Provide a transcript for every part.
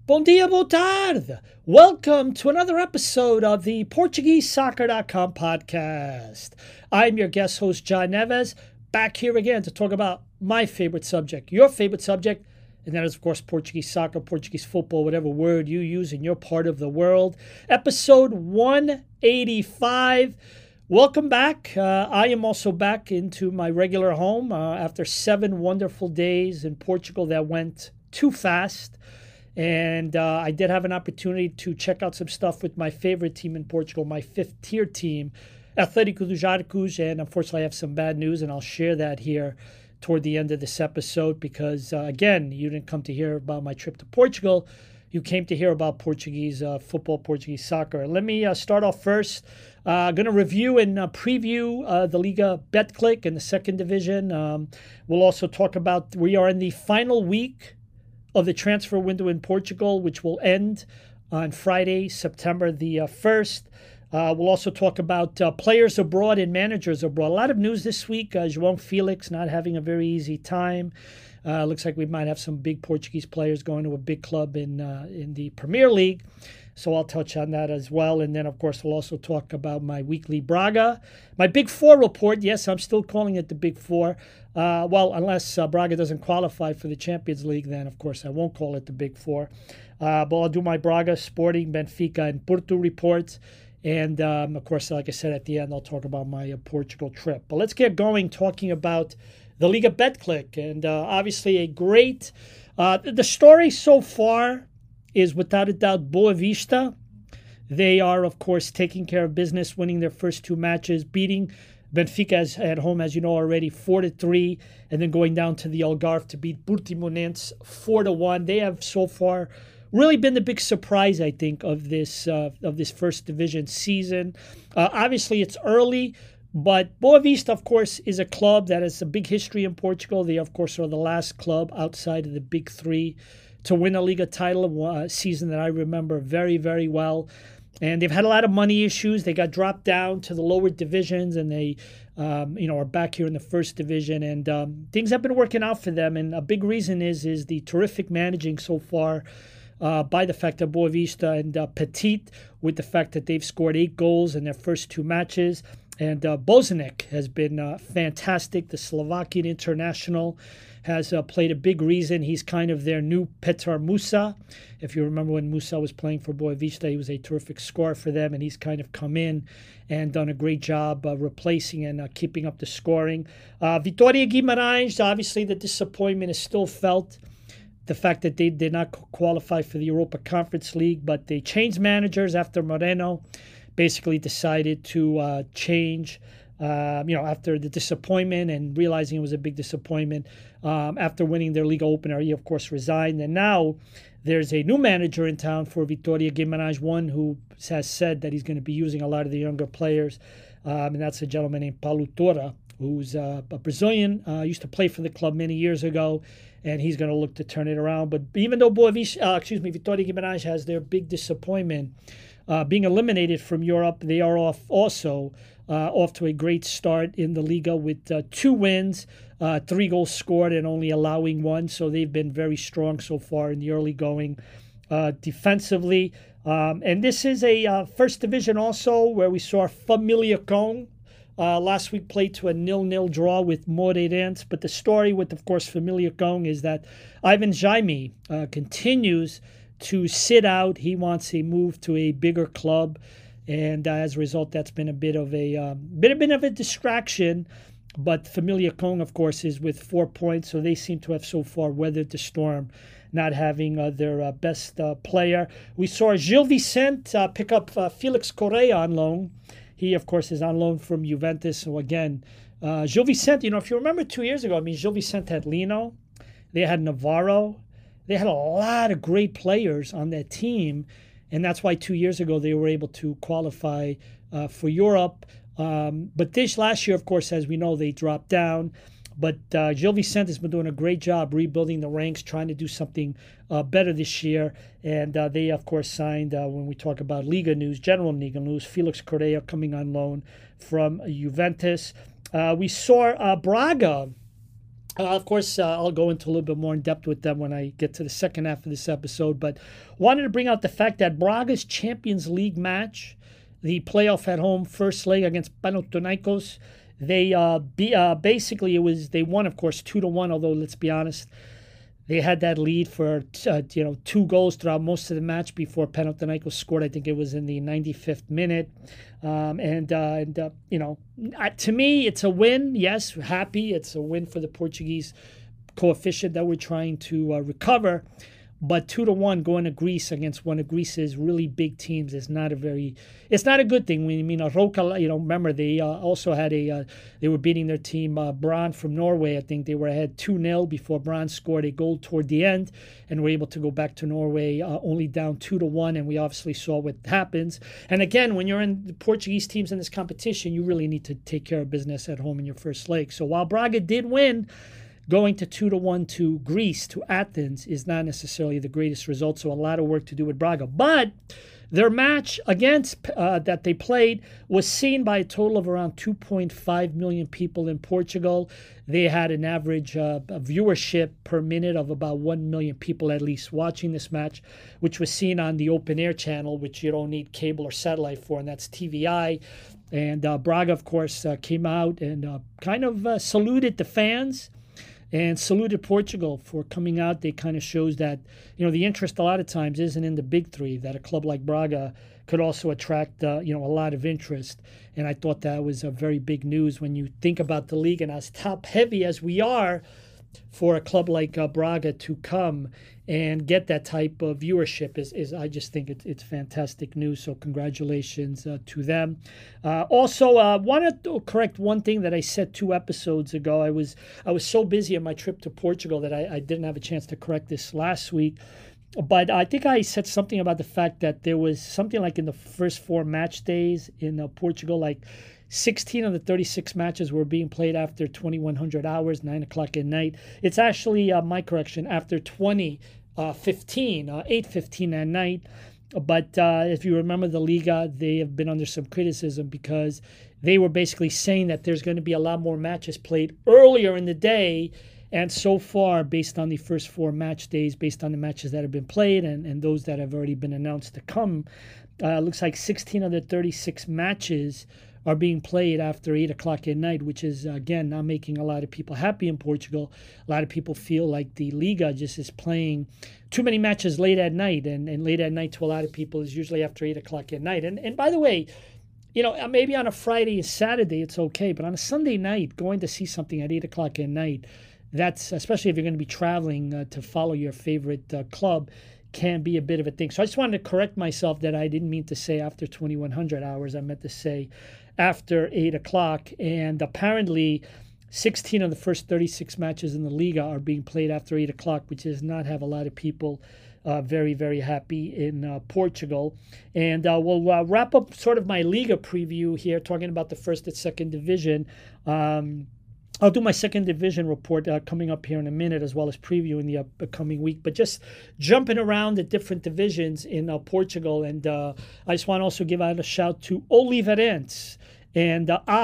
Bom dia, boa tarde. Welcome to another episode of the PortugueseSoccer.com podcast. I'm your guest host, John Neves, back here again to talk about my favorite subject, your favorite subject, and that is, of course, Portuguese soccer, Portuguese football, whatever word you use in your part of the world. Episode 185. Welcome back. I am also back into my regular home after 7 wonderful days in Portugal that went too fast. And I did have an opportunity to check out some stuff with my favorite team in Portugal, my fifth-tier team, Atlético dos Arcos. And unfortunately, I have some bad news, and I'll share that here toward the end of this episode because, again, you didn't come to hear about my trip to Portugal. You came to hear about Portuguese football, Portuguese soccer. Let me start off first. I'm going to review and preview the Liga Betclic in the second division. We'll also talk about, we are in the final week of the transfer window in Portugal, which will end on Friday, September the 1st. We'll also talk about players abroad and managers abroad. A lot of news this week. João Felix not having a very easy time. Looks like we might have some big Portuguese players going to a big club in the Premier League. So I'll touch on that as well. And then, of course, we'll also talk about my weekly Braga. My Big Four report. Yes, I'm still calling it the Big Four. Well, unless Braga doesn't qualify for the Champions League, then, of course, I won't call it the Big Four. But I'll do my Braga, Sporting, Benfica, and Porto reports. And, of course, like I said, at the end, I'll talk about my Portugal trip. But let's get going talking about the Liga Betclic. And obviously a great the story so far is without a doubt Boa Vista. They are, of course, taking care of business, winning their first 2 matches, beating Benfica at home, as you know already, 4-3, and then going down to the Algarve to beat Portimonense 4-1. They have so far really been the big surprise, I think, of this first division season. Obviously, it's early, but Boa Vista, of course, is a club that has a big history in Portugal. They, of course, are the last club outside of the big 3 to win a Liga title, a season that I remember very, very well. And they've had a lot of money issues. They got dropped down to the lower divisions, and they are back here in the first division. And things have been working out for them. And a big reason is the terrific managing so far by the fact that Boa Vista and Petit, with the fact that they've scored 8 goals in their first 2 matches. And Bozanic has been fantastic. The Slovakian international has played a big reason. He's kind of their new Petar Musa. If you remember when Musa was playing for Boa Vista, he was a terrific scorer for them, and he's kind of come in and done a great job replacing and keeping up the scoring. Vitória Guimarães, obviously the disappointment is still felt. The fact that they did not qualify for the Europa Conference League, but they changed managers after Moreno basically decided to change, after the disappointment and realizing it was a big disappointment. After winning their Liga opener, he, of course, resigned. And now there's a new manager in town for Vitória Guimarães, one who has said that he's going to be using a lot of the younger players. And that's a gentleman named Paulo Torra, who's a Brazilian, used to play for the club many years ago, and he's going to look to turn it around. But even though Vitória Guimarães has their big disappointment, being eliminated from Europe, they are off to a great start in the Liga with 2 wins, 3 goals scored, and only allowing 1. So they've been very strong so far in the early going defensively. And this is a first division also where we saw Famalicão last week played to a 0-0 draw with Moreirense. But the story with, of course, Famalicão is that Ivan Jaime continues to sit out. He wants a move to a bigger club, and as a result, that's been a bit of a distraction. But Famalicão, of course, is with 4 points, so they seem to have so far weathered the storm, not having their best player. We saw Gil Vicente pick up Felix Correa on loan. He, of course, is on loan from Juventus. So again, Gil Vicente, if you remember 2 years ago, Gil Vicente had Lino, they had Navarro. They had a lot of great players on that team, and that's why 2 years ago they were able to qualify for Europe. But this last year, of course, as we know, they dropped down. But Gil Vicente has been doing a great job rebuilding the ranks, trying to do something better this year. And they, of course, signed, when we talk about Liga news, general Liga news, Felix Correa coming on loan from Juventus. We saw Braga Of course, I'll go into a little bit more in depth with them when I get to the second half of this episode, but wanted to bring out the fact that Braga's Champions League match, the playoff at home first leg against Panathinaikos, basically they won, of course, 2-1. Although let's be honest, they had that lead for 2 goals throughout most of the match before Panathinaikos scored. I think it was in the 95th minute. To me, it's a win. Yes, happy. It's a win for the Portuguese coefficient that we're trying to recover. But 2-1 going to Greece against one of Greece's really big teams is not it's not a good thing. Roka, remember they also had they were beating their team, Brann from Norway. I think they were ahead 2-0 before Brann scored a goal toward the end and were able to go back to Norway only down 2-1. And we obviously saw what happens. And again, when you're in the Portuguese teams in this competition, you really need to take care of business at home in your first leg. So while Braga did win, going to 2-1 to Greece, to Athens, is not necessarily the greatest result. So a lot of work to do with Braga. But their match against that they played was seen by a total of around 2.5 million people in Portugal. They had an average viewership per minute of about 1 million people at least watching this match, which was seen on the open air channel, which you don't need cable or satellite for, and that's TVI. And Braga, of course, came out and kind of saluted the fans and saluted Portugal for coming out. They kind of shows that, the interest a lot of times isn't in the big three, that a club like Braga could also attract, a lot of interest. And I thought that was a very big news when you think about the league and as top heavy as we are, for a club like Braga to come and get that type of viewership is I just think it's fantastic news. So congratulations to them. Also, wanted to correct one thing that I said 2 episodes ago. I was so busy on my trip to Portugal that I didn't have a chance to correct this last week. But I think I said something about the fact that there was something like in the first 4 match days in Portugal, like 16 of the 36 matches were being played after 2100 hours, 9 o'clock at night. It's actually, my correction, after 8:15 at night. But if you remember the Liga, they have been under some criticism because they were basically saying that there's going to be a lot more matches played earlier in the day. And so far, based on the first 4 match days, based on the matches that have been played and those that have already been announced to come, looks like 16 of the 36 matches are being played after 8 o'clock at night, which is, again, not making a lot of people happy in Portugal. A lot of people feel like the Liga just is playing too many matches late at night, and late at night to a lot of people is usually after 8 o'clock at night. And by the way, maybe on a Friday and Saturday it's okay, but on a Sunday night, going to see something at 8 o'clock at night, that's, especially if you're going to be traveling to follow your favorite club, can be a bit of a thing. So I just wanted to correct myself that I didn't mean to say after 2100 hours. I meant to say after 8 o'clock. And apparently 16 of the first 36 matches in the Liga are being played after 8 o'clock, which does not have a lot of people very, very happy in Portugal. And we'll wrap up sort of my Liga preview here, talking about the first and second division. I'll do my second division report coming up here in a minute, as well as previewing the upcoming week. But just jumping around the different divisions in Portugal. And I just want to also give out a shout to Oliveirense and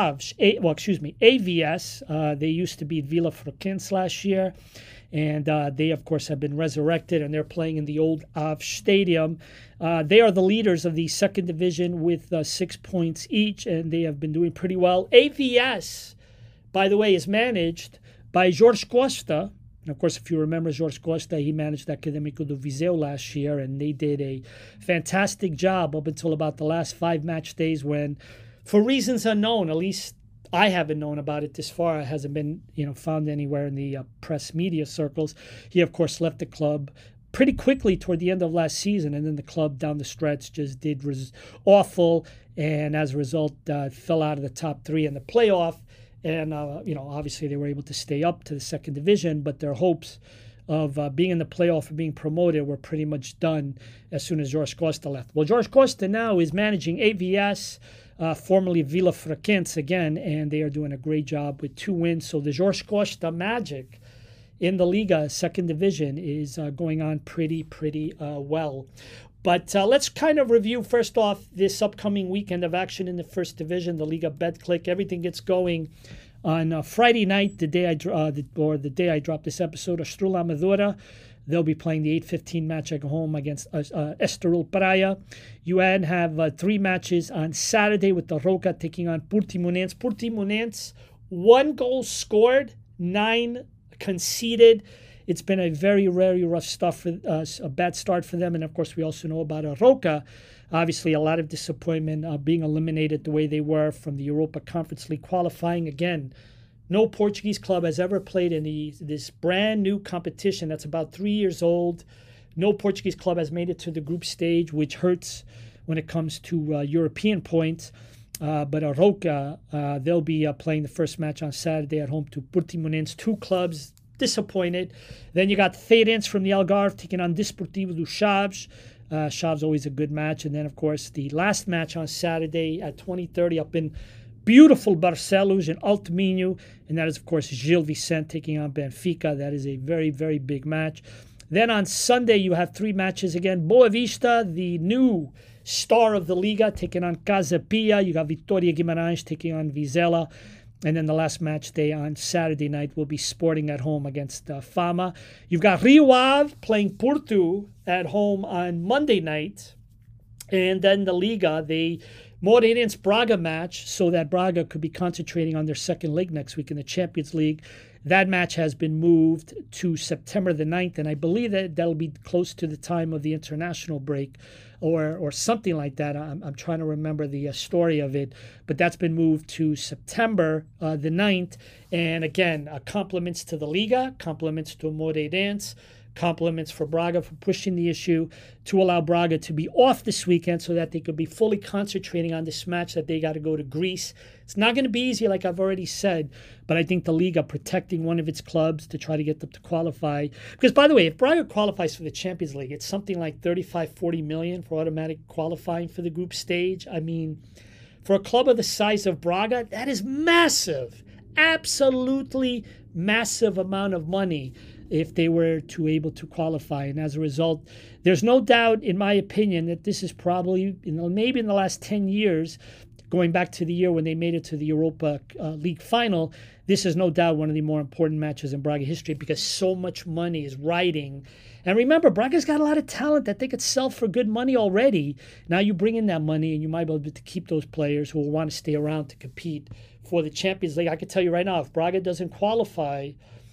AVS. They used to be Vila Franquense last year. And they, of course, have been resurrected, and they're playing in the old Aves Stadium. They are the leaders of the second division with 6 points each, and they have been doing pretty well. AVS, by the way, is managed by Jorge Costa. And of course, if you remember Jorge Costa, he managed Académico do Viseu last year, and they did a fantastic job up until about the last 5 match days when, for reasons unknown, at least I haven't known about it this far, it hasn't been found anywhere in the press media circles. He, of course, left the club pretty quickly toward the end of last season, and then the club down the stretch just did awful, and as a result, fell out of the top 3 in the playoff. And, obviously they were able to stay up to the second division, but their hopes of being in the playoff and being promoted were pretty much done as soon as Jorge Costa left. Well, Jorge Costa now is managing AVS, formerly Vila Franquense again, and they are doing a great job with 2 wins. So the Jorge Costa magic in the Liga second division is going on pretty well. But let's kind of review, first off, this upcoming weekend of action in the first division, the Liga Betclic. Everything gets going On Friday night, the day I dropped this episode, Astrul Amadora, they'll be playing the 8:15 match at home against Estoril Praia. You have 3 matches on Saturday with the Roca taking on Portimonense. Portimonense, 1 goal scored, 9 conceded. It's been a very, very rough stuff for a bad start for them. And of course, we also know about Roca. Obviously, a lot of disappointment being eliminated the way they were from the Europa Conference League qualifying. Again, no Portuguese club has ever played in this brand new competition that's about 3 years old. No Portuguese club has made it to the group stage, which hurts when it comes to European points. But Roca, they'll be playing the first match on Saturday at home to Portimonense. 2 clubs disappointed. Then you got Feirense from the Algarve taking on Desportivo do Chaves. Chaves always a good match. And then, of course, the last match on Saturday at 20:30 up in beautiful Barcelos in Alto Minho. And that is, of course, Gil Vicente taking on Benfica. That is a very, very big match. Then on Sunday, you have 3 matches again. Boa Vista, the new star of the Liga, taking on Casa Pia. You got Vitória Guimarães taking on Vizela. And then the last match day on Saturday night will be Sporting at home against Fama. You've got Rio Ave playing Porto at home on Monday night. And then the Liga, the Moreirense Braga match, so that Braga could be concentrating on their second leg next week in the Champions League. That match has been moved to September the 9th, and I believe that that'll be close to the time of the international break or something like that. I'm trying to remember the story of it, but that's been moved to September the 9th. And again, compliments to the Liga, compliments to Moreirense, compliments for Braga for pushing the issue to allow Braga to be off this weekend so that they could be fully concentrating on this match that they got to go to Greece. It's not going to be easy, like I've already said, but I think the Liga protecting one of its clubs to try to get them to qualify. Because, by the way, if Braga qualifies for the Champions League, it's something like 35-40 million for automatic qualifying for the group stage. I mean, for a club of the size of Braga, that is massive, absolutely massive amount of money if they were to able to qualify. And as a result, there's no doubt, in my opinion, that this is probably, maybe in the last 10 years, going back to the year when they made it to the Europa League final, this is no doubt one of the more important matches in Braga history because so much money is riding. And remember, Braga's got a lot of talent that they could sell for good money already. Now you bring in that money and you might be able to keep those players who will want to stay around to compete for the Champions League. I can tell you right now, if Braga doesn't qualify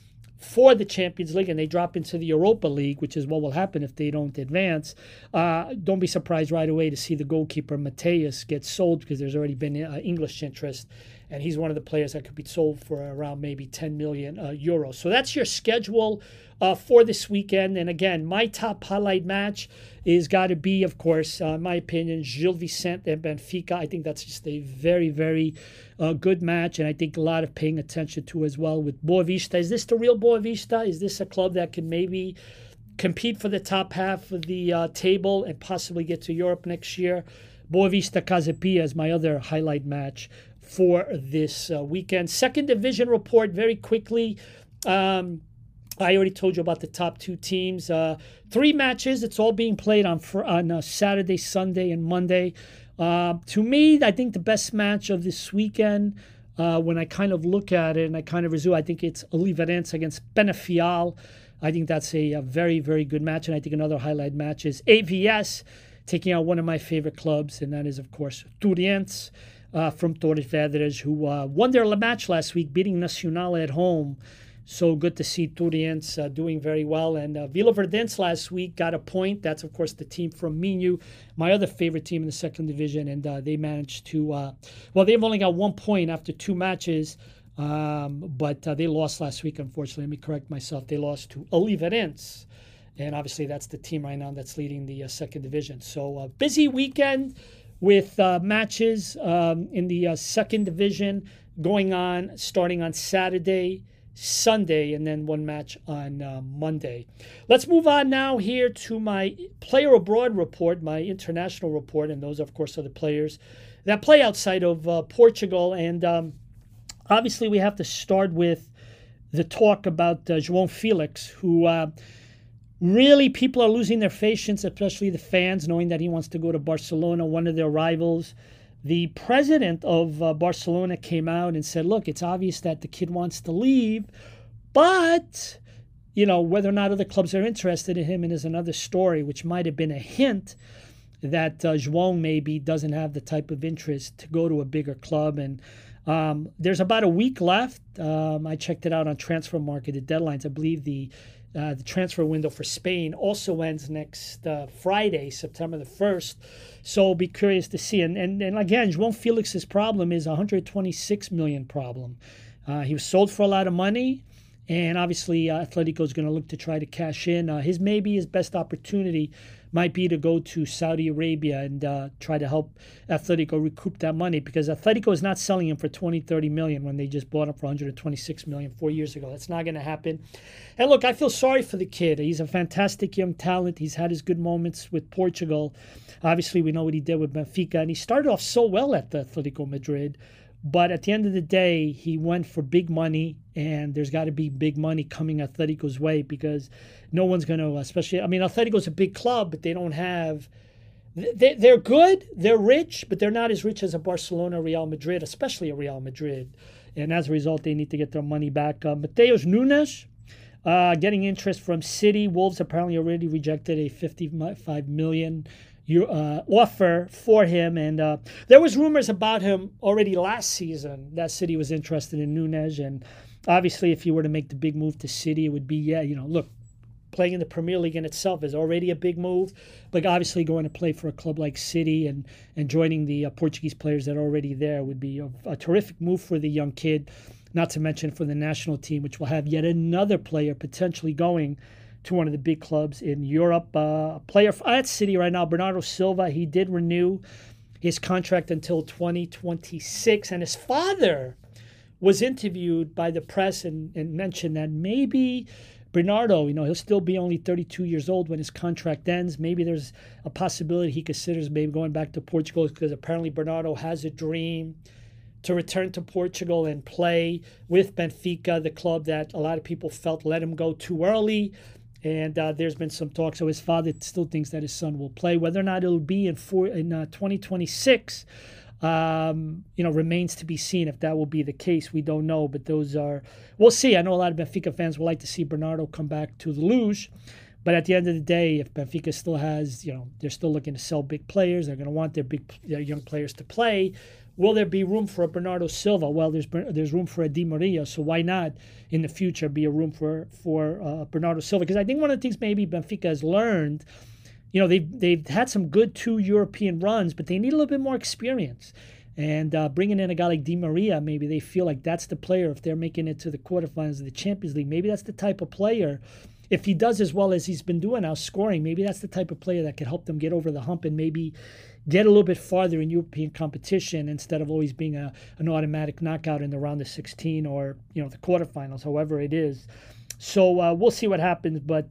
for the Champions League and they drop into the Europa League, which is what will happen if they don't advance, don't be surprised right away to see the goalkeeper Mateus get sold because there's already been English interest, and he's one of the players that could be sold for around maybe 10 million euros. So that's your schedule for this weekend. And again, my top highlight match is got to be, of course, in my opinion, Gil Vicente and Benfica. I think that's just a very, very good match, and I think a lot of paying attention to as well with Boa Vista. Is this the real Boa Vista? Is this a club that can maybe compete for the top half of the table and possibly get to Europe next year? Boa Vista Casa Pia is my other highlight match for this weekend. Second division report very quickly. I already told you about the top 2 teams. 3 matches. It's all being played on Saturday, Sunday, and Monday. To me, I think the best match of this weekend, when I kind of look at it and I kind of resume, I think it's Oliveirense against Penafiel. I think that's a very, very good match. And I think another highlight match is AVS taking out one of my favorite clubs, and that is, of course, Torreense from Torres Vedras, who won their match last week, beating Nacional at home. So good to see Torreense doing very well. And Vila Verdense last week got a point. That's, of course, the team from Minho, my other favorite team in the second division. And they managed to, they've only got 1 point after 2 matches. But they lost last week, unfortunately. Let me correct myself. They lost to Oliveirense. And obviously, that's the team right now that's leading the second division. So busy weekend with matches in the second division going on, starting on Saturday, Sunday, and then 1 match on Monday. Let's move on now here to my player abroad report, my international report, and those, of course, are the players that play outside of Portugal. And obviously, we have to start with the talk about João Felix, who really people are losing their patience, especially the fans, knowing that he wants to go to Barcelona, one of their rivals. The president of Barcelona came out and said, look, it's obvious that the kid wants to leave, but, whether or not other clubs are interested in him and is another story, which might have been a hint that João maybe doesn't have the type of interest to go to a bigger club. And there's about a week left. I checked it out on Transfer Market, the deadlines. I believe the transfer window for Spain also ends next Friday, September the 1st. So be curious to see. And again, João Felix's problem is a 126 million problem. He was sold for a lot of money. And obviously, Atletico is going to look to try to cash in. His best opportunity might be to go to Saudi Arabia and try to help Atletico recoup that money, because Atletico is not selling him for 20-30 million when they just bought him for 126 million 4 years ago. That's not going to happen. And look, I feel sorry for the kid. He's a fantastic young talent. He's had his good moments with Portugal. Obviously, we know what he did with Benfica, and he started off so well at the Atletico Madrid. But at the end of the day, he went for big money, and there's got to be big money coming Atletico's way, because no one's going to, Atletico's a big club, but they don't have, they're good, they're rich, but they're not as rich as a Barcelona, Real Madrid, especially a Real Madrid. And as a result, they need to get their money back. Matheus Nunes, getting interest from City. Wolves apparently already rejected a 55 million offer for him, and there was rumors about him already last season that City was interested in Nunes. And obviously, if you were to make the big move to City, it would be look, playing in the Premier League in itself is already a big move, but obviously going to play for a club like City and joining the Portuguese players that are already there would be a terrific move for the young kid. Not to mention for the national team, which will have yet another player potentially going to one of the big clubs in Europe. A player at City right now, Bernardo Silva, he did renew his contract until 2026. And his father was interviewed by the press and mentioned that maybe Bernardo, he'll still be only 32 years old when his contract ends. Maybe there's a possibility he considers maybe going back to Portugal, because apparently Bernardo has a dream to return to Portugal and play with Benfica, the club that a lot of people felt let him go too early. And there's been some talk. So his father still thinks that his son will play. Whether or not it'll be in 2026, remains to be seen. If that will be the case, we don't know. But we'll see. I know a lot of Benfica fans would like to see Bernardo come back to the Luz. But at the end of the day, if Benfica still has, they're still looking to sell big players. They're going to want their young players to play. Will there be room for a Bernardo Silva? Well, there's room for a Di Maria, so why not in the future be a room for Bernardo Silva? Because I think one of the things maybe Benfica has learned, they've had some good 2 European runs, but they need a little bit more experience. And bringing in a guy like Di Maria, maybe they feel like that's the player. If they're making it to the quarterfinals of the Champions League, maybe that's the type of player. If he does as well as he's been doing now, scoring, maybe that's the type of player that could help them get over the hump and maybe get a little bit farther in European competition instead of always being an automatic knockout in the round of 16 or the quarterfinals, however it is. So we'll see what happens, but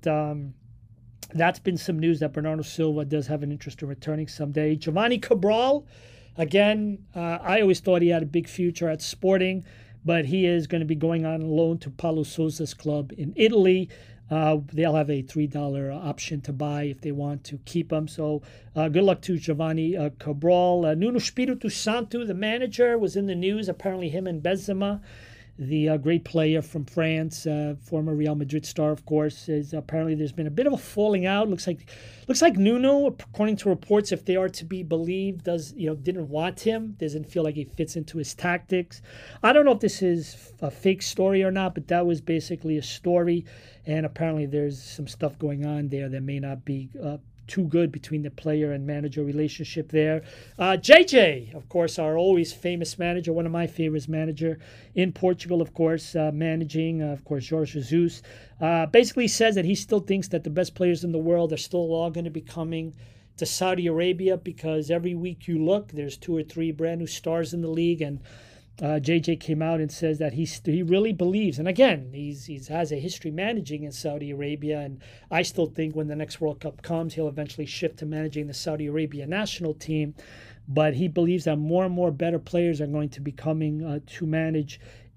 that's been some news that Bernardo Silva does have an interest in returning someday. Giovanni Cabral, again, I always thought he had a big future at Sporting, but he is going to be going on loan to Paulo Sousa's club in Italy. They'll have a $3 option to buy if they want to keep him. So good luck to Giovanni Cabral. Nuno Espírito Santo, the manager, was in the news. Apparently him and Benzema, the great player from France, former Real Madrid star, of course, is apparently there's been a bit of a falling out. Looks like Nuno, according to reports, if they are to be believed, didn't want him. Doesn't feel like he fits into his tactics. I don't know if this is a fake story or not, but that was basically a story. And apparently there's some stuff going on there that may not be too good between the player and manager relationship there. JJ, of course, our always famous manager, one of my favorites manager in Portugal, of course, managing, of course, Jorge Jesus, basically says that he still thinks that the best players in the world are still all going to be coming to Saudi Arabia, because every week you look, there's 2 or 3 brand new stars in the league. And JJ came out and says that he really believes, and again, he has a history managing in Saudi Arabia, and I still think when the next World Cup comes, he'll eventually shift to managing the Saudi Arabia national team. But he believes that more and more better players are going to be coming to manage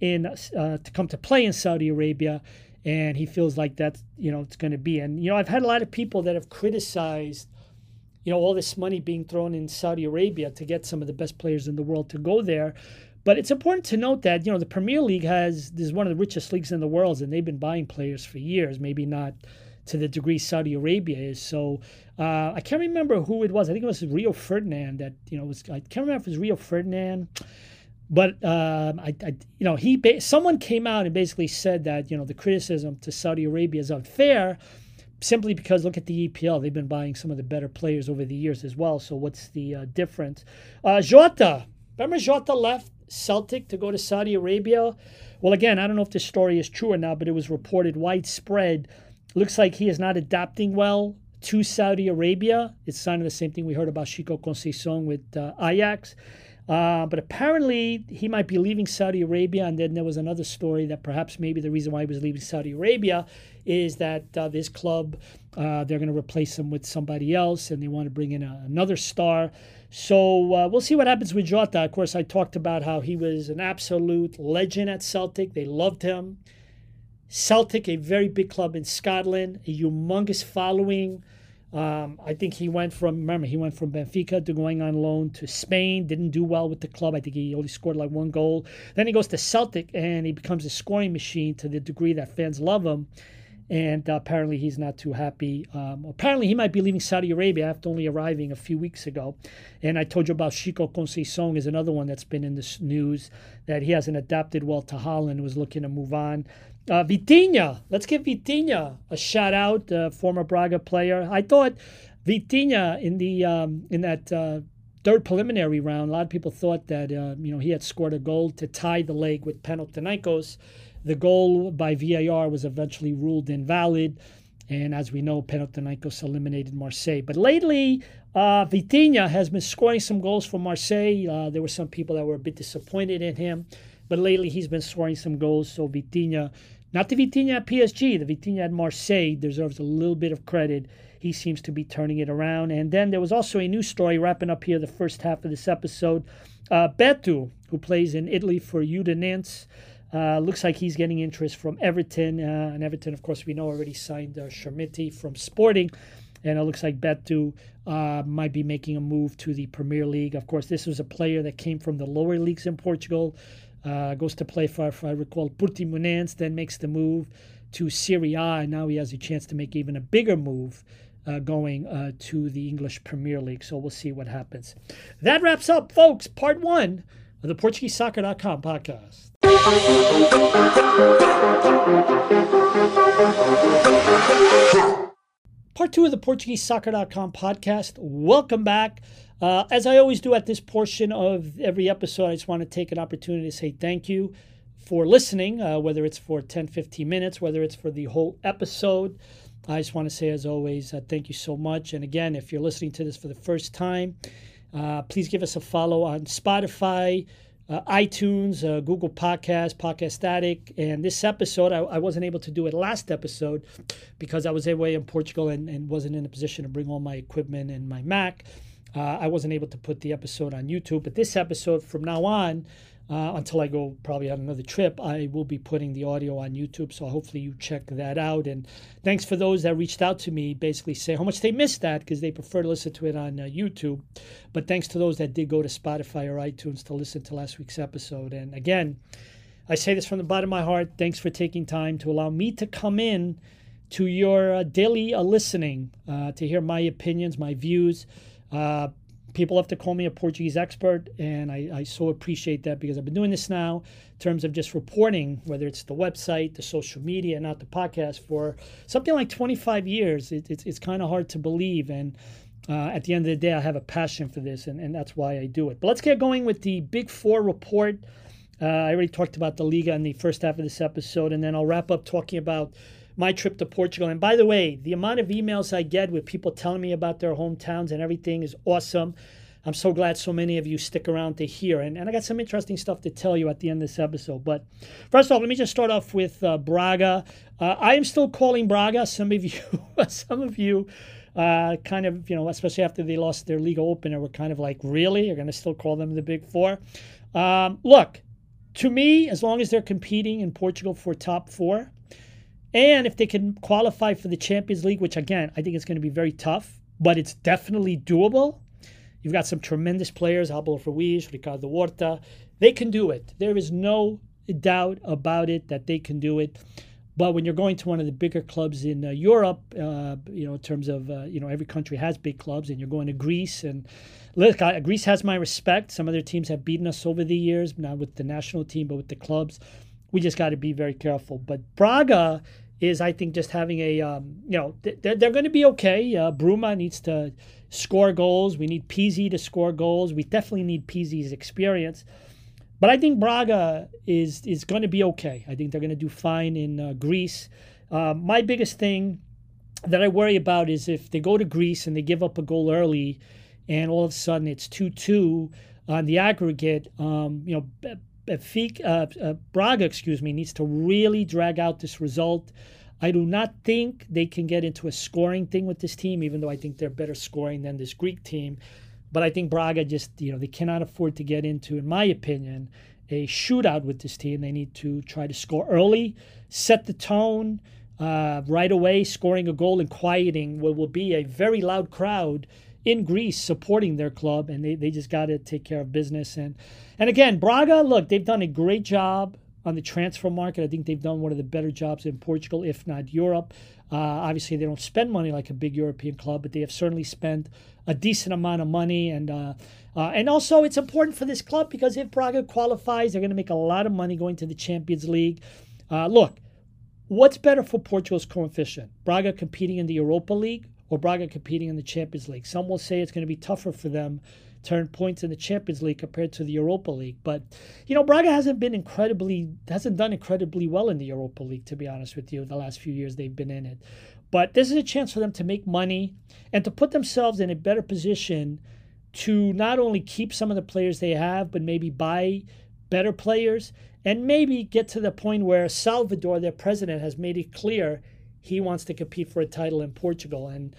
to come to play in Saudi Arabia, and he feels like that's it's going to be. And I've had a lot of people that have criticized all this money being thrown in Saudi Arabia to get some of the best players in the world to go there. But it's important to note that, the Premier League is one of the richest leagues in the world, and they've been buying players for years, maybe not to the degree Saudi Arabia is. So I can't remember who it was. I think it was Rio Ferdinand that, I can't remember if it was Rio Ferdinand. But someone came out and basically said that, the criticism to Saudi Arabia is unfair, simply because look at the EPL. They've been buying some of the better players over the years as well. So what's the difference? Jota. Remember Jota left Celtic to go to Saudi Arabia? Well, again, I don't know if this story is true or not, but it was reported widespread. Looks like he is not adapting well to Saudi Arabia. It's kind of the same thing we heard about Chico Conceição with Ajax. But apparently he might be leaving Saudi Arabia. And then there was another story that perhaps maybe the reason why he was leaving Saudi Arabia is that this club, they're going to replace him with somebody else, and they want to bring in another star. So we'll see what happens with Jota. Of course, I talked about how he was an absolute legend at Celtic. They loved him. Celtic, a very big club in Scotland, a humongous following. I think he went from Benfica to going on loan to Spain, didn't do well with the club. I think he only scored like one goal. Then he goes to Celtic, and he becomes a scoring machine to the degree that fans love him. And apparently he's not too happy. Apparently he might be leaving Saudi Arabia after only arriving a few weeks ago. And I told you about Chico Conceição is another one that's been in this news, that he hasn't adapted well to Holland, was looking to move on. Vitinha, let's give Vitinha a shout out, former Braga player. I thought Vitinha in that third preliminary round, a lot of people thought that he had scored a goal to tie the leg with Panathinaikos. The goal by VAR was eventually ruled invalid, and as we know, Panathinaikos eliminated Marseille. But lately, Vitinha has been scoring some goals for Marseille. There were some people that were a bit disappointed in him, but lately he's been scoring some goals. So Vitinha, not the Vitinha at PSG, the Vitinha at Marseille deserves a little bit of credit. He seems to be turning it around. And then there was also a news story wrapping up here the first half of this episode. Beto, who plays in Italy for Udinese, looks like he's getting interest from Everton. And Everton, of course, we know already signed Chermiti from Sporting. And it looks like Beto might be making a move to the Premier League. Of course, this was a player that came from the lower leagues in Portugal. Goes to play for, if I recall, Portimonense, then makes the move to Serie A, and now he has a chance to make even a bigger move going to the English Premier League. So we'll see what happens. That wraps up, folks, part one of the PortugueseSoccer.com podcast. Part two of the PortugueseSoccer.com podcast. Welcome back. As I always do at this portion of every episode, I just want to take an opportunity to say thank you for listening, whether it's for 10, 15 minutes, whether it's for the whole episode. I just want to say, as always, thank you so much. And again, if you're listening to this for the first time, please give us a follow on Spotify, iTunes, Google Podcasts, Podcast Addict. And this episode, I wasn't able to do it last episode because I was away in Portugal and wasn't in a position to bring all my equipment and my Mac. I wasn't able to put the episode on YouTube. But this episode, from now on, until I go probably on another trip, I will be putting the audio on YouTube. So hopefully you check that out. And thanks for those that reached out to me, basically say how much they missed that because they prefer to listen to it on YouTube. But thanks to those that did go to Spotify or iTunes to listen to last week's episode. And again, I say this from the bottom of my heart. Thanks for taking time to allow me to come in to your daily listening, to hear my opinions, my views. People have to call me a Portuguese expert, and I so appreciate that because I've been doing this now in terms of just reporting, whether it's the website, the social media, not the podcast, for something like 25 years. It's kind of hard to believe, and at the end of the day, I have a passion for this, and that's why I do it. But let's get going with the Big Four report. I already talked about the Liga in the first half of this episode, and then I'll wrap up talking about my trip to Portugal. And by the way, the amount of emails I get with people telling me about their hometowns and everything is awesome. I'm so glad so many of you stick around to hear. And I got some interesting stuff to tell you at the end of this episode. But first off, let me just start off with Braga. I am still calling Braga. Some of you kind of, especially after they lost their Liga opener, were kind of like, really? You're going to still call them the Big Four? Look, to me, as long as they're competing in Portugal for top four, and if they can qualify for the Champions League, which, again, I think it's going to be very tough but it's definitely doable. You've got some tremendous players, Albert Ruiz, Ricardo Horta. They can do it. There is no doubt about it that they can do it. But when you're going to one of the bigger clubs in Europe, in terms of, every country has big clubs, and you're going to Greece. And look, Greece has my respect. Some other teams have beaten us over the years, not with the national team, but with the clubs. We just got to be very careful. But Braga is, I think, just having a, they're going to be okay. Bruma needs to score goals. We need Pizzi to score goals. We definitely need Pizzi's experience. But I think Braga is going to be okay. I think they're going to do fine in Greece. My biggest thing that I worry about is if they go to Greece and they give up a goal early and all of a sudden it's 2-2 on the aggregate, Braga, needs to really drag out this result. I do not think they can get into a scoring thing with this team, even though I think they're better scoring than this Greek team. But I think Braga just, they cannot afford to get into, in my opinion, a shootout with this team. They need to try to score early, set the tone right away, scoring a goal and quieting what will be a very loud crowd in Greece supporting their club. And they just got to take care of business. And again, Braga, look, they've done a great job on the transfer market. I think they've done one of the better jobs in Portugal, if not Europe. Obviously, they don't spend money like a big European club, but they have certainly spent a decent amount of money. And also, it's important for this club because if Braga qualifies, they're going to make a lot of money going to the Champions League. Look, what's better for Portugal's coefficient? Braga competing in the Europa League or Braga competing in the Champions League? Some will say it's going to be tougher for them to earn points in the Champions League compared to the Europa League. But, Braga hasn't done incredibly well in the Europa League, to be honest with you, the last few years they've been in it. But this is a chance for them to make money and to put themselves in a better position to not only keep some of the players they have, but maybe buy better players and maybe get to the point where Salvador, their president, has made it clear he wants to compete for a title in Portugal. And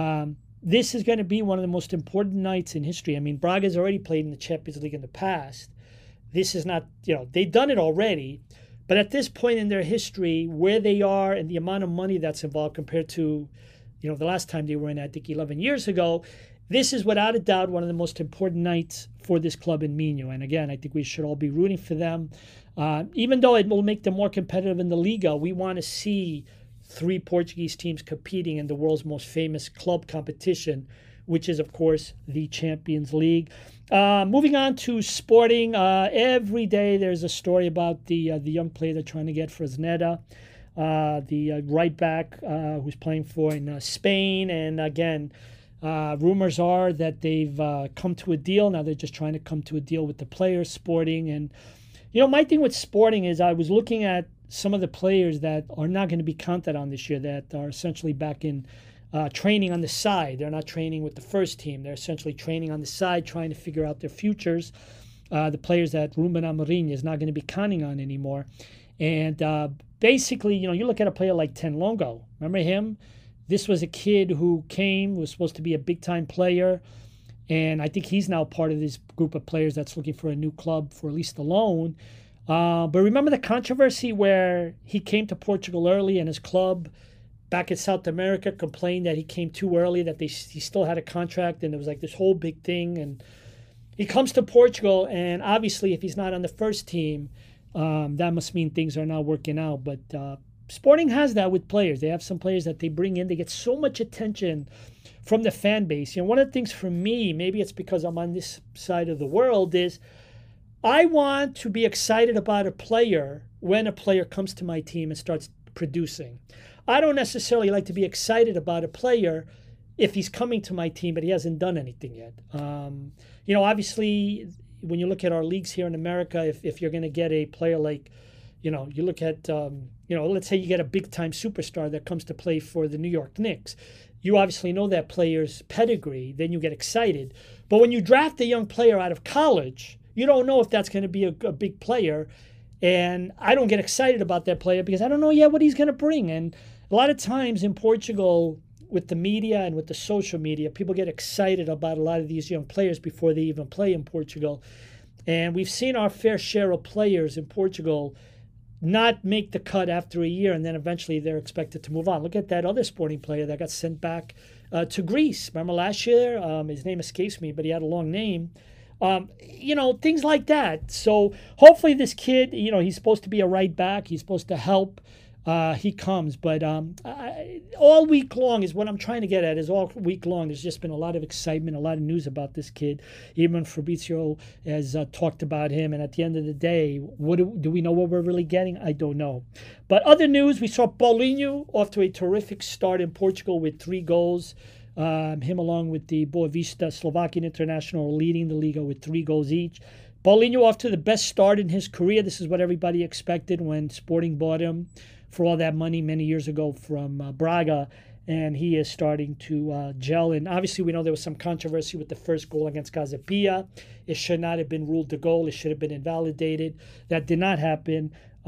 this is going to be one of the most important nights in history. I mean, Braga's already played in the Champions League in the past. This is not, they've done it already. But at this point in their history, where they are and the amount of money that's involved compared to, the last time they were in, I think, 11 years ago, this is without a doubt one of the most important nights for this club in Minho. And again, I think we should all be rooting for them. Even though it will make them more competitive in the Liga, we want to see three Portuguese teams competing in the world's most famous club competition, which is, of course, the Champions League. Moving on to Sporting, every day there's a story about the young player they're trying to get for Fresneda, the right back who's playing for in Spain. And again, rumors are that they've come to a deal. Now they're just trying to come to a deal with the players, Sporting. And, my thing with Sporting is I was looking at some of the players that are not going to be counted on this year that are essentially back in training on the side. They're not training with the first team. They're essentially training on the side, trying to figure out their futures. The players that Ruben Amorim is not going to be counting on anymore. And basically, you look at a player like Tenlongo. Remember him? This was a kid who was supposed to be a big-time player. And I think he's now part of this group of players that's looking for a new club for at least a loan. But remember the controversy where he came to Portugal early and his club back in South America complained that he came too early, that he still had a contract, and there was like this whole big thing. And he comes to Portugal, and obviously if he's not on the first team, that must mean things are not working out. But Sporting has that with players. They have some players that they bring in. They get so much attention from the fan base. One of the things for me, maybe it's because I'm on this side of the world, is I want to be excited about a player when a player comes to my team and starts producing. I don't necessarily like to be excited about a player if he's coming to my team, but he hasn't done anything yet. Obviously, when you look at our leagues here in America, if you're going to get a player like, you look at, let's say you get a big-time superstar that comes to play for the New York Knicks. You obviously know that player's pedigree, then you get excited. But when you draft a young player out of college, you don't know if that's going to be a big player. And I don't get excited about that player because I don't know yet what he's going to bring. And a lot of times in Portugal, with the media and with the social media, people get excited about a lot of these young players before they even play in Portugal. And we've seen our fair share of players in Portugal not make the cut after a year, and then eventually they're expected to move on. Look at that other Sporting player that got sent back to Greece. Remember last year? His name escapes me, but he had a long name. Things like that. So hopefully this kid, he's supposed to be a right back. He's supposed to help. He comes. But all week long is what I'm trying to get at, is all week long there's just been a lot of excitement, a lot of news about this kid. Even Fabrizio has talked about him. And at the end of the day, do we know what we're really getting? I don't know. But other news, we saw Paulinho off to a terrific start in Portugal with 3 goals. Him along with the Boavista Slovakian international leading the Liga with 3 goals each. Paulinho off to the best start in his career. This is what everybody expected when Sporting bought him for all that money many years ago from Braga, and he is starting to gel. And obviously we know there was some controversy with the first goal against Casa Pia. It should not have been ruled a goal. It should have been invalidated. That did not happen.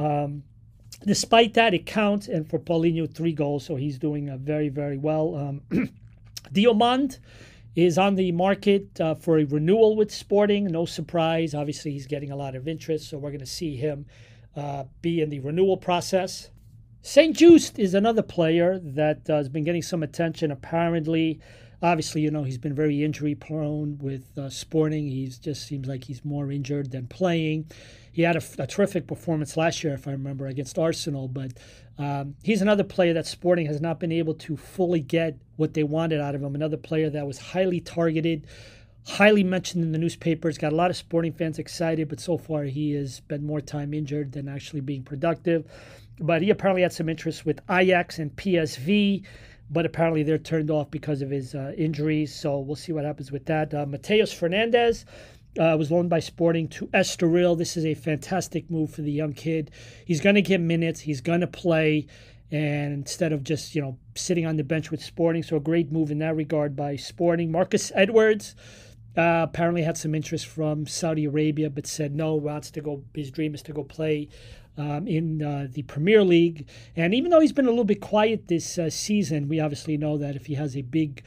Despite that, it counts, and for Paulinho, 3 goals, so he's doing very, very well. Diomande is on the market for a renewal with Sporting. No surprise. Obviously, he's getting a lot of interest, so we're going to see him be in the renewal process. St. Just is another player that has been getting some attention. Apparently, obviously, he's been very injury prone with Sporting. He just seems like he's more injured than playing. He had a terrific performance last year, if I remember, against Arsenal. But he's another player that Sporting has not been able to fully get what they wanted out of him. Another player that was highly targeted, highly mentioned in the newspapers, got a lot of Sporting fans excited, but so far he has spent more time injured than actually being productive. But he apparently had some interest with Ajax and PSV, but apparently they're turned off because of his injuries, so we'll see what happens with that. Mateus Fernandes was loaned by Sporting to Estoril. This is a fantastic move for the young kid. He's going to get minutes. He's going to play, and instead of just, sitting on the bench with Sporting, so a great move in that regard by Sporting. Marcus Edwards apparently had some interest from Saudi Arabia, but said no, wants to go. His dream is to go play in the Premier League. And even though he's been a little bit quiet this season, we obviously know that if he has a big,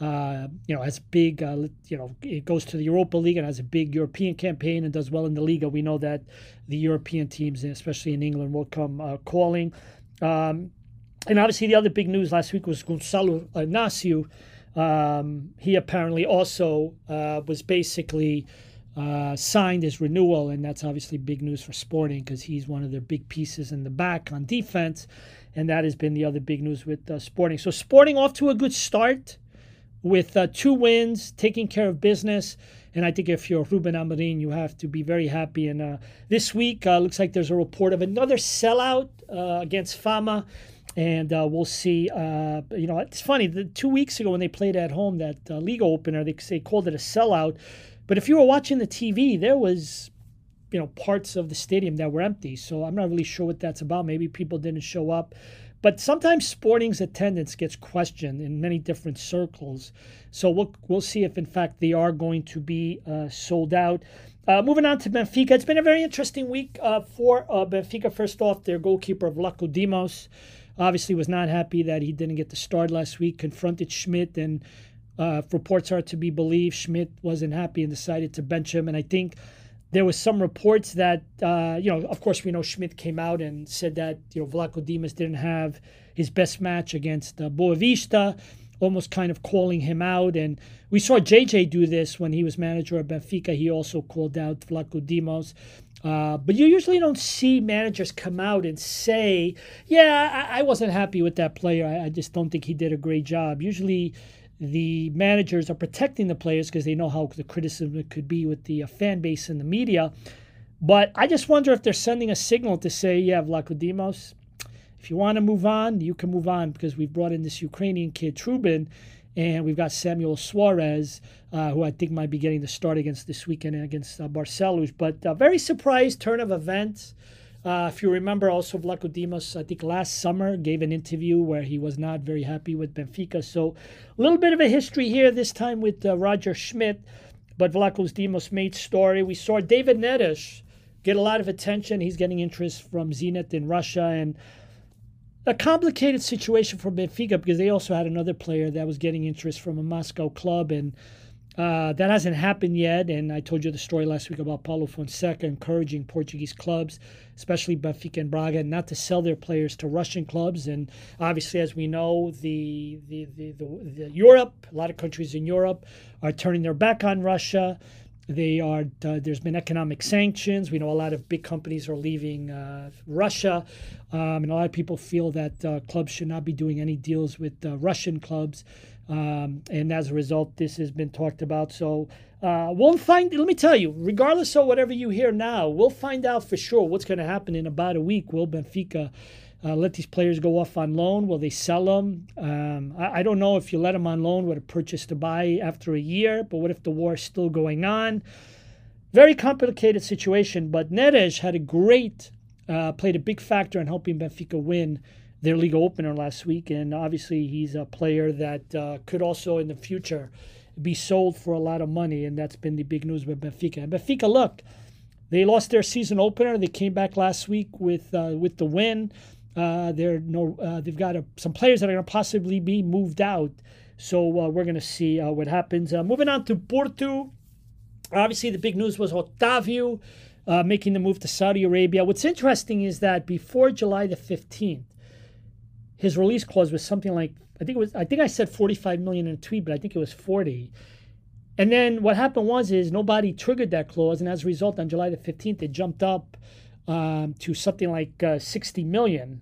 it goes to the Europa League and has a big European campaign and does well in the Liga, we know that the European teams, especially in England, will come calling. And obviously the other big news last week was Gonçalo Inácio. He apparently also was basically signed his renewal, and that's obviously big news for Sporting because he's one of their big pieces in the back on defense, and that has been the other big news with Sporting. So Sporting off to a good start with 2 wins, taking care of business, and I think if you're Ruben Amorim, you have to be very happy. And this week, looks like there's a report of another sellout against Fama. And we'll see. It's funny. 2 weeks ago when they played at home, that league opener, they called it a sellout. But if you were watching the TV, there was, parts of the stadium that were empty. So I'm not really sure what that's about. Maybe people didn't show up. But sometimes Sporting's attendance gets questioned in many different circles. So we'll see if, in fact, they are going to be sold out. Moving on to Benfica. It's been a very interesting week for Benfica. First off, their goalkeeper, Vlaco Dimos, obviously was not happy that he didn't get the start last week, confronted Schmidt, and if reports are to be believed, Schmidt wasn't happy and decided to bench him. And I think there was some reports that, of course, we know Schmidt came out and said that, Vlaco Dimos didn't have his best match against Boavista, almost kind of calling him out. And we saw JJ do this when he was manager of Benfica. He also called out Vlaco Dimos. But you usually don't see managers come out and say, I wasn't happy with that player. I just don't think he did a great job. Usually the managers are protecting the players because they know how the criticism could be with the fan base and the media. But I just wonder if they're sending a signal to say, Vlaco Dimos, if you want to move on, you can move on, because we've brought in this Ukrainian kid, Trubin, and we've got Samuel Suarez, who I think might be getting the start against this weekend against Barcelos. But very surprised turn of events. If you remember, also Vlaco Dimos, I think last summer, gave an interview where he was not very happy with Benfica. So a little bit of a history here, this time with Roger Schmidt. But Vlaco Dimos made story. We saw David Neres get a lot of attention. He's getting interest from Zenit in Russia. And a complicated situation for Benfica because they also had another player that was getting interest from a Moscow club. And That hasn't happened yet, and I told you the story last week about Paulo Fonseca encouraging Portuguese clubs, especially Benfica and Braga, not to sell their players to Russian clubs. And obviously, as we know, the Europe, a lot of countries in Europe are turning their back on Russia. There's been economic sanctions. We know a lot of big companies are leaving Russia, and a lot of people feel that clubs should not be doing any deals with Russian clubs. And as a result, this has been talked about. So we'll find, let me tell you, regardless of whatever you hear now, we'll find out for sure what's going to happen in about a week. Will Benfica let these players go off on loan? Will they sell them? I don't know if you let them on loan with a purchase to buy after a year, but what if the war is still going on? Very complicated situation, but Neres had played a big factor in helping Benfica win their Liga opener last week, and obviously he's a player that could also in the future be sold for a lot of money, and that's been the big news with Benfica. And Benfica, look, they lost their season opener. They came back last week with the win. They've got some players that are going to possibly be moved out, so we're going to see what happens. Moving on to Porto, obviously the big news was Otavio making the move to Saudi Arabia. What's interesting is that before July the 15th, his release clause was something like, I think I said 45 million in a tweet, but I think it was 40. And then what happened is nobody triggered that clause, and as a result, on July the 15th, it jumped up to something like 60 million.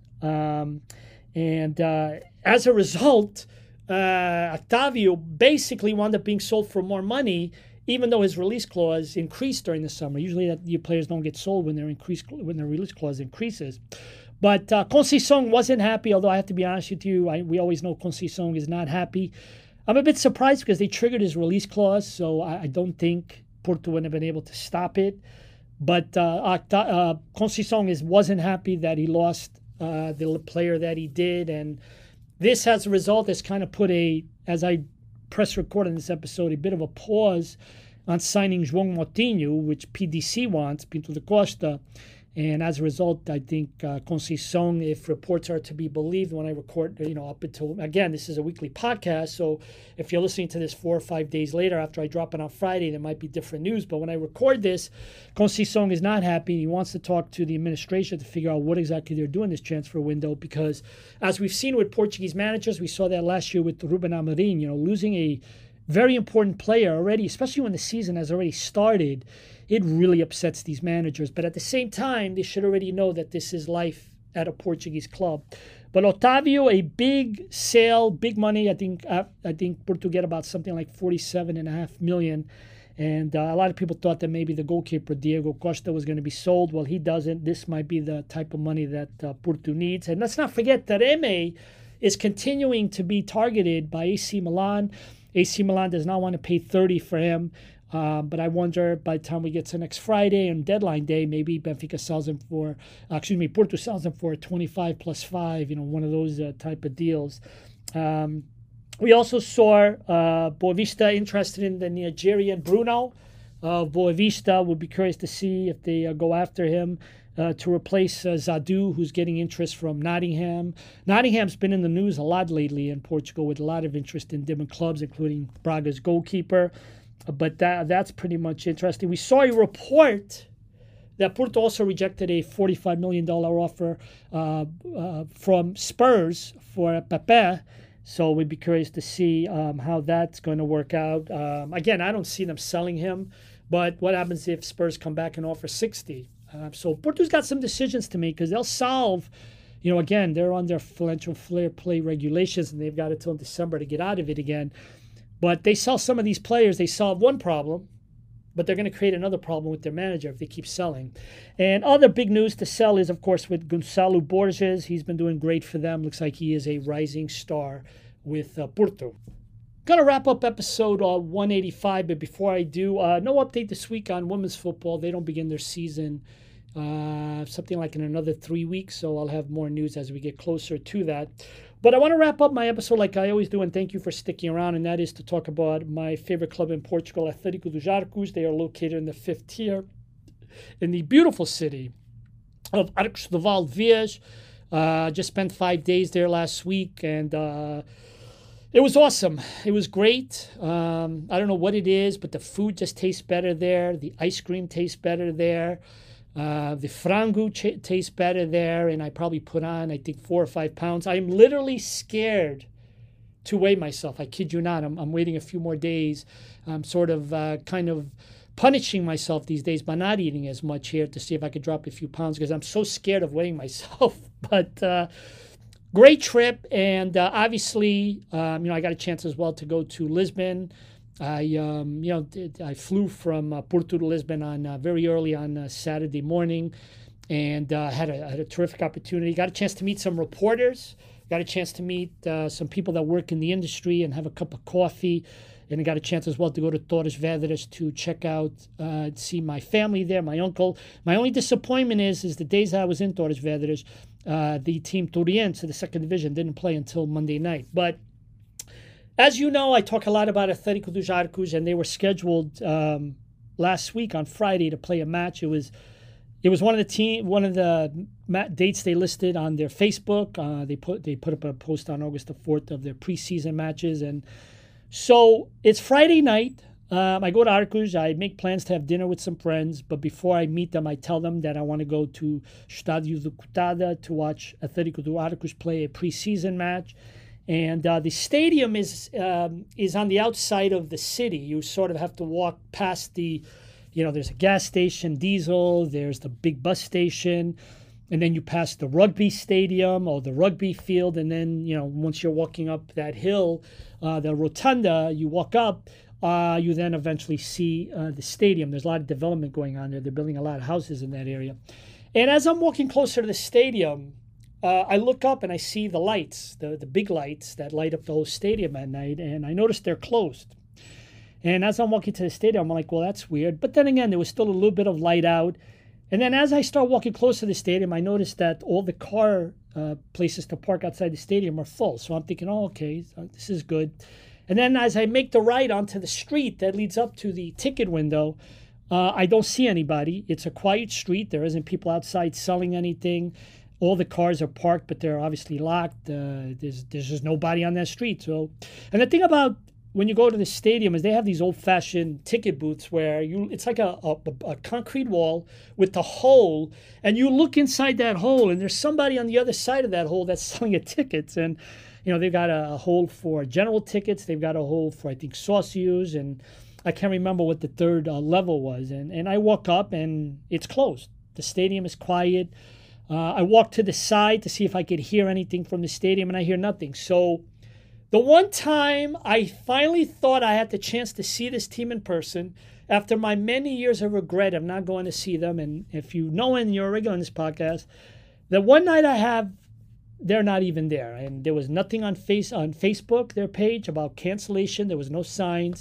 And as a result, Octavio basically wound up being sold for more money, even though his release clause increased during the summer. Usually your players don't get sold when their release clause increases. But Conceição wasn't happy, although I have to be honest with you, we always know Conceição is not happy. I'm a bit surprised because they triggered his release clause, so I don't think Porto would have been able to stop it. But Conceição wasn't happy that he lost the player that he did, and this, as a result, has kind of put as I press record on this episode, a bit of a pause on signing João Moutinho, which PDC wants, Pinto da Costa. And as a result, I think Conceição, if reports are to be believed, when I record, up until, again, this is a weekly podcast, so if you're listening to this 4 or 5 days later after I drop it on Friday, there might be different news. But when I record this, Conceição is not happy. He wants to talk to the administration to figure out what exactly they're doing this transfer window, because as we've seen with Portuguese managers, we saw that last year with Ruben Amorim, losing a very important player already, especially when the season has already started. It really upsets these managers. But at the same time, they should already know that this is life at a Portuguese club. But Otavio, a big sale, big money. I think Porto get about something like 47.5 million. And a lot of people thought that maybe the goalkeeper, Diego Costa, was going to be sold. Well, he doesn't. This might be the type of money that Porto needs. And let's not forget that Eme is continuing to be targeted by AC Milan. AC Milan does not want to pay 30 for him. But I wonder by the time we get to next Friday and deadline day, maybe Benfica sells him for, Porto sells him for 25 plus 5, one of those type of deals. We also saw Boavista interested in the Nigerian Bruno. Boavista would be curious to see if they go after him to replace Zadu, who's getting interest from Nottingham. Nottingham's been in the news a lot lately in Portugal with a lot of interest in different clubs, including Braga's goalkeeper. But that's pretty much interesting. We saw a report that Porto also rejected a $45 million offer from Spurs for Pepe. So we'd be curious to see how that's going to work out. Again, I don't see them selling him. But what happens if Spurs come back and offer 60? So Porto's got some decisions to make because they'll solve, again, they're under financial fair play regulations and they've got until December to get out of it again. But they sell some of these players, they solve one problem, but they're going to create another problem with their manager if they keep selling. And other big news to sell is, of course, with Gonçalo Borges. He's been doing great for them. Looks like he is a rising star with Porto. Going to wrap up episode 185, but before I do, no update this week on women's football. They don't begin their season something like in another 3 weeks, so I'll have more news as we get closer to that. But I want to wrap up my episode like I always do, and thank you for sticking around, and that is to talk about my favorite club in Portugal, Atlético dos Arcos. They are located in the 5th tier in the beautiful city of Arcos de Valdevez. Just spent 5 days there last week, and It was awesome. It was great. I don't know what it is, but the food just tastes better there. The ice cream tastes better there. The frango tastes better there. And I probably put on, I think, 4 or 5 pounds. I'm literally scared to weigh myself. I kid you not. I'm waiting a few more days. I'm sort of kind of punishing myself these days by not eating as much here to see if I could drop a few pounds because I'm so scared of weighing myself. But great trip, and obviously, I got a chance as well to go to Lisbon. I flew from Porto to Lisbon on very early on Saturday morning, and had a terrific opportunity. Got a chance to meet some reporters. Got a chance to meet some people that work in the industry and have a cup of coffee. And I got a chance as well to go to Torres Vedras to check out, see my family there, my uncle. My only disappointment is the days I was in Torres Vedras, the team Torriense, the second division, didn't play until Monday night. But as you know, I talk a lot about Atlético dos Arcos, and they were scheduled last week on Friday to play a match. It was one of the dates they listed on their Facebook. They put up a post on August the 4th of their preseason matches, and so it's Friday night. I go to Arcos. I make plans to have dinner with some friends, but before I meet them, I tell them that I want to go to Estádio do Cotada to watch Atlético dos Arcos play a preseason match. And the stadium is on the outside of the city. You sort of have to walk past there's a gas station, diesel, there's the big bus station, and then you pass the rugby stadium or the rugby field, and then, once you're walking up that hill, the rotunda, you walk up, you then eventually see the stadium. There's a lot of development going on there. They're building a lot of houses in that area. And as I'm walking closer to the stadium, I look up and I see the lights, the big lights that light up the whole stadium at night, and I notice they're closed. And as I'm walking to the stadium, I'm like, well, that's weird. But then again, there was still a little bit of light out. And then as I start walking close to the stadium, I noticed that all the car places to park outside the stadium are full. So I'm thinking, oh, okay, this is good. And then as I make the right onto the street that leads up to the ticket window, I don't see anybody. It's a quiet street. There isn't people outside selling anything. All the cars are parked, but they're obviously locked. There's just nobody on that street. So, and the thing about when you go to the stadium is they have these old-fashioned ticket booths where it's like a concrete wall with the hole, and you look inside that hole, and there's somebody on the other side of that hole that's selling you tickets. And they've got a hole for general tickets. They've got a hole for, I think, socios, and I can't remember what the third level was. And I walk up, and it's closed. The stadium is quiet. I walk to the side to see if I could hear anything from the stadium, and I hear nothing. So the one time I finally thought I had the chance to see this team in person, after my many years of regret of not going to see them, and if you know and you're a regular on this podcast, the one night I have, they're not even there. And there was nothing on Facebook, their page, about cancellation. There was no signs.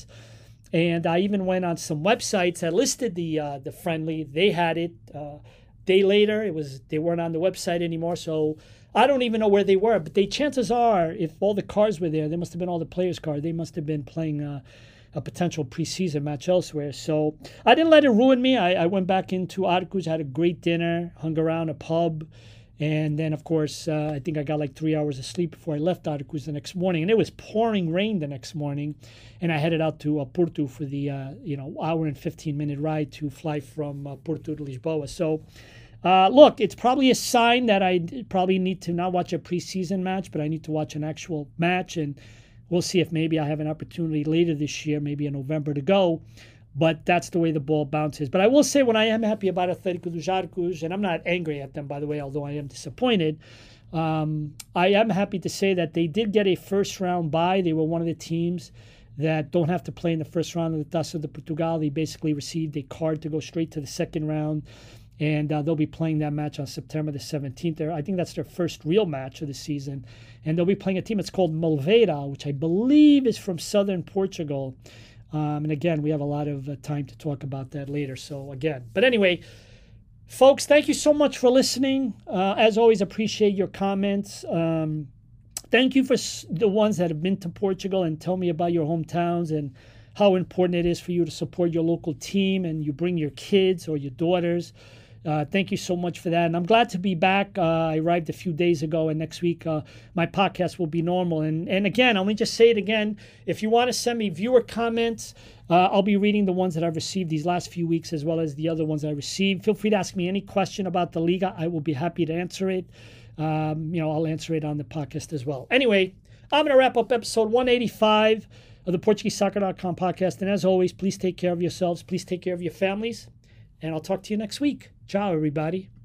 And I even went on some websites that listed the friendly. They had it. Day later, they weren't on the website anymore. So I don't even know where they were. But chances are, if all the cars were there, they must have been all the players' cars. They must have been playing a potential preseason match elsewhere. So I didn't let it ruin me. I went back into Arcos, had a great dinner, hung around a pub. And then, of course, I think I got like 3 hours of sleep before I left Arcos the next morning. And it was pouring rain the next morning. And I headed out to Porto for the hour and 15-minute ride to fly from Porto to Lisboa. So, look, it's probably a sign that I probably need to not watch a preseason match, but I need to watch an actual match. And we'll see if maybe I have an opportunity later this year, maybe in November, to go. But that's the way the ball bounces. But I will say, when I am happy about Atlético dos Arcos, and I'm not angry at them, by the way, although I am disappointed, I am happy to say that they did get a first-round bye. They were one of the teams that don't have to play in the first round of the Taça de Portugal. They basically received a card to go straight to the second round, and they'll be playing that match on September the 17th. I think that's their first real match of the season. And they'll be playing a team that's called Malveira, which I believe is from southern Portugal. And again, we have a lot of time to talk about that later. So again, but anyway, folks, thank you so much for listening. As always, appreciate your comments. Thank you for the ones that have been to Portugal and tell me about your hometowns and how important it is for you to support your local team, and you bring your kids or your daughters. Thank you so much for that. And I'm glad to be back. I arrived a few days ago, and next week my podcast will be normal. And again, let me just say it again. If you want to send me viewer comments, I'll be reading the ones that I've received these last few weeks as well as the other ones I received. Feel free to ask me any question about the Liga. I will be happy to answer it. I'll answer it on the podcast as well. Anyway, I'm going to wrap up episode 185 of the PortugueseSoccer.com podcast. And as always, please take care of yourselves. Please take care of your families. And I'll talk to you next week. Ciao, everybody.